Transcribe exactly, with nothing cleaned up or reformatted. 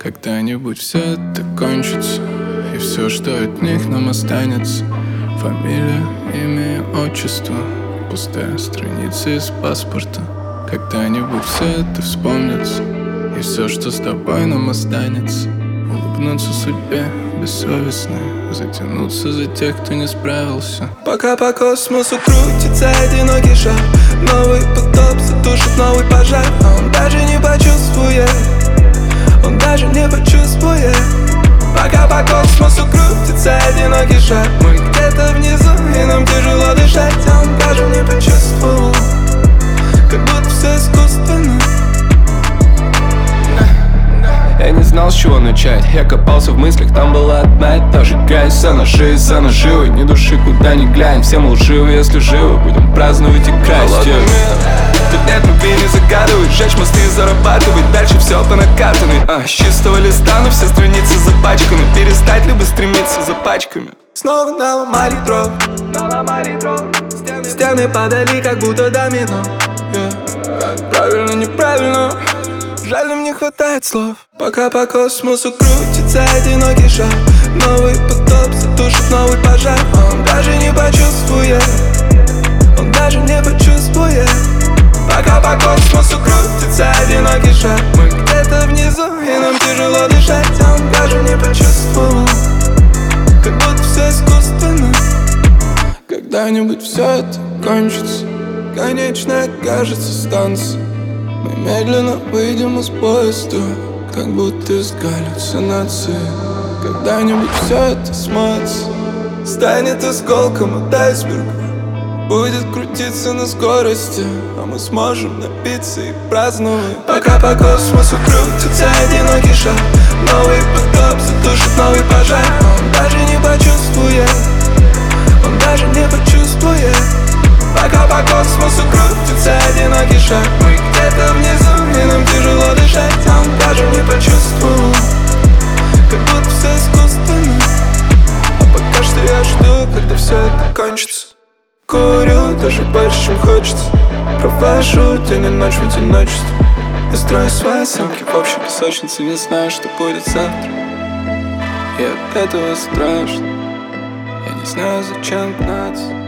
Когда-нибудь все это кончится, и все, что от них нам останется: фамилия, имя и отчество, пустая страница из паспорта. Когда-нибудь все это вспомнится, и все, что с тобой нам останется: улыбнуться судьбе бессовестной, затянуться за тех, кто не справился. Пока по космосу крутится одинокий шар, новый потоп затушит новый пожар. А он даже не почувствует, он даже не почувствует. Пока по космосу крутится одинокий шар, мы где-то внизу, и нам тяжело дышать. А он даже не почувствовал, как будто все искусственно. Я не знал, с чего начать. Я копался в мыслях, там была одна и та же грязь. За ножи, за наживой, ни души куда ни глянь. Все мы лживы, если живы, будем праздновать и красть. Тут нет любви, не загадывай, сжечь мосты, зарабатывать дальше все по накатанной. А, с чистого листа, но все страницы запачканы. Перестать либо стремиться за пачками. Снова наломали дров, стены падали, как будто домино. yeah. Правильно, неправильно, жаль, нам не хватает слов. Пока по космосу крутится одинокий шар, новый потоп затушит новый пожар. Он даже не почувствует, он даже не почувствует. Пока по космосу крутится одинокий шар, мы где-то внизу, и нам тяжело дышать. А он даже не почувствовал, как будто все искусственно. Когда-нибудь все это кончится, конечная кажется станция. Мы медленно выйдем из поезда, как будто из галлюцинации. Когда-нибудь все это смоется, станет осколком от айсберга, будет крутиться на скорости, а мы сможем напиться и праздновать. Пока по космосу крутится одинокий шар, новый потоп затушит новый пожар. Он даже не почувствует, он даже не почувствует. Пока по космосу крутится одинокий шар, мы где-то внизу, и нам тяжело дышать. А он даже не почувствовал, как будто все искусственно. А пока что я жду, когда все это кончится. Курю даже больше, чем хочется, провожу день и ночь в одиночестве. Я строю свои съемки в общей песочнице, не знаю, что будет завтра. И от этого страшно, я не знаю, зачем гнаться.